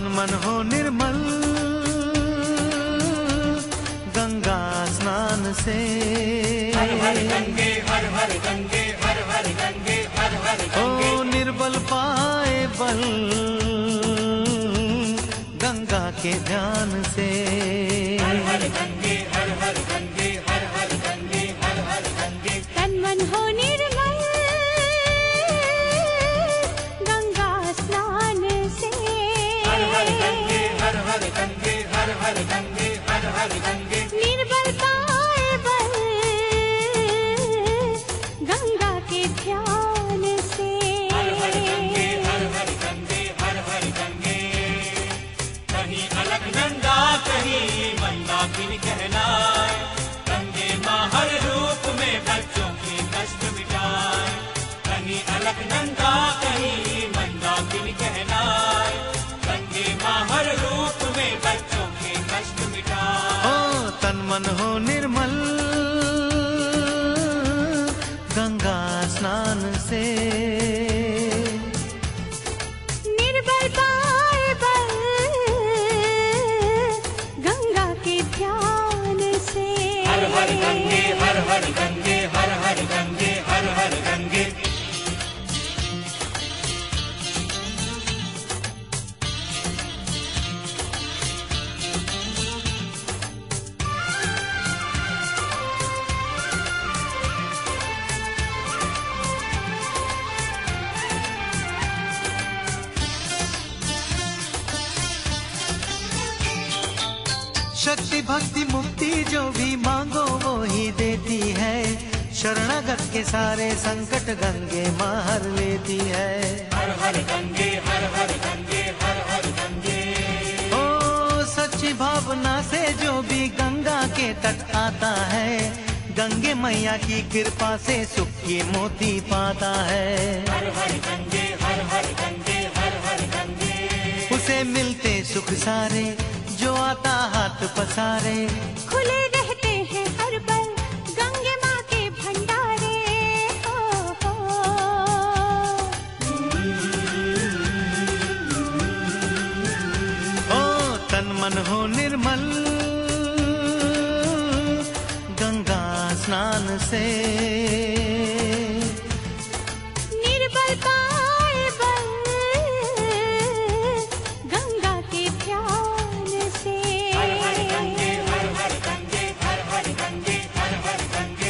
मन हो निर्मल गंगा स्नान से। हर हर गंगे हर हर गंगे हर हर गंगे हर हर गंगे। ओ निर्बल पाए बल गंगा के ध्यान से। हर हर गंगे हर हर गंगे हर हर गंगे हर हर गंगे। तन मन हो निर्मल गंगा स्नान से। हर हर गंगे हर हर गंगे हर हर गंगे हर हर गंगे। निर्बल पाए बल गंगा के ध्यान से। हर हर गंगे हर हर गंगे हर हर गंगे। कहीं अलकनंदा कहीं मंदाकिनी कहलाए। गंगे माँ हर रूप में बच्चों के कष्ट मिटाए। कहीं अलकनंदा कहीं मंदाकिनी कहलाए। गंगे माँ हर रूप में बच्चों के कष्ट मिटाए। ओ तन मन हो निर्मल गंगा स्नान से। निर्बल पाए बल गंगा के ध्यान से। हर हर गंगे हर हर गंगे हर हर गंगे हर हर गंगे। शक्ति भक्ति मुक्ति जो भी मांगो वो ही देती है। शरणागत के सारे संकट गंगे माँ हर लेती है। हर हर गंगे हर हर गंगे हर हर गंगे। ओ सच्ची भावना से जो भी गंगा के तट आता है गंगे मैया की कृपा से सुख के मोती पाता है। हर हर गंगे हर हर गंगे हर हर गंगे। उसे मिलते सुख सारे जो आता हाथ पसारे। खुले रहते हैं हर पल गंगे माँ के भंडारे। हो ओ तन मन हो निर्मल गंगा स्नान से। निर्बल पाए बल गंगा के ध्यान से। हर हर गंगे हर हर गंगे हर हर गंगे हर हर गंगे।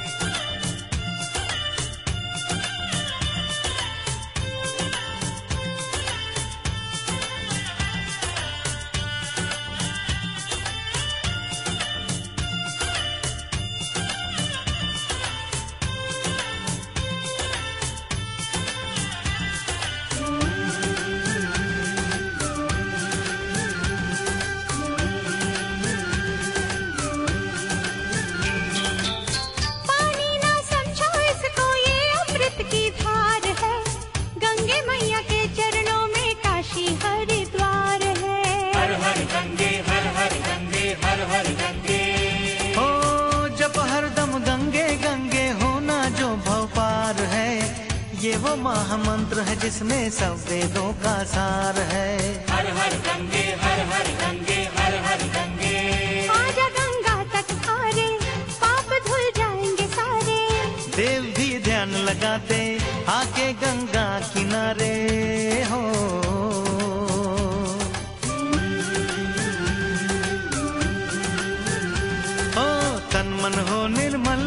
पानी ना समझो इसको ये अमृत की धार है। गंगे मैया के चरणों में काशी हरिद्वार है। हर हर गंगे हर हर गंगे हर हर गंगे। ओ जप हरदम गंगे गंगे होना जो भव पार है। ये वो महामंत्र है जिसमें सब वेदों का सार है। हर हर गंगे हर हर गंगे हर हर गंगे। आजा गंगा तक आरे पाप धुल जाएंगे सारे। देव भी ध्यान लगाते आके गंगा किनारे हो। ओ तन मन हो निर्मल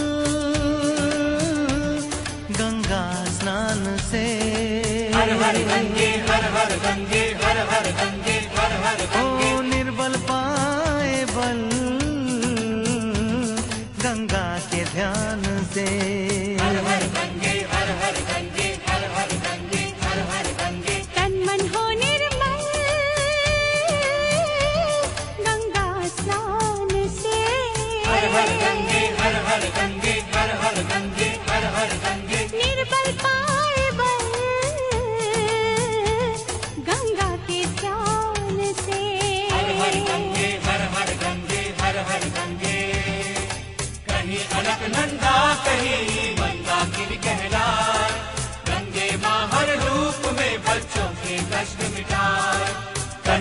गंगा स्नान से। हर हर गंगे हर हर गंगे हर हर गंगे हर हर गंगे। ओ निर्बल पाए बल गंगा के ध्यान से। हर हर गंगे हर हर गंगे हर हर गंगे हर हर गंगे। तन मन हो निर्मल गंगा स्नान से। हर हर गंगे हर हर गंगे हर हर गंगे हर हर गंगे। निर्बल पाए बल गंगा के ध्यान से। हर हर गंगे हर हर गंगे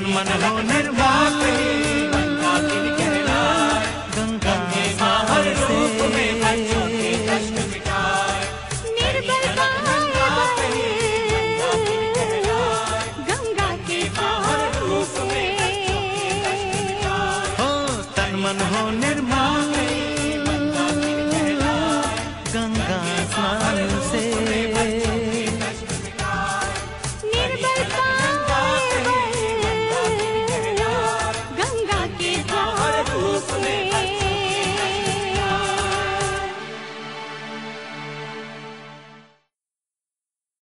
मन हो निर्मल, मंदाकिनी कहलाए। गंगा गंगे माँ हर रूप में बच्चों के कष्ट मिटाए। निर्बल गंगा कहीं मंदाकिनी कहलाए। गंगा के हर रूप में बच्चों के कष्ट मिटाए। हो तन मन हो निर्मल,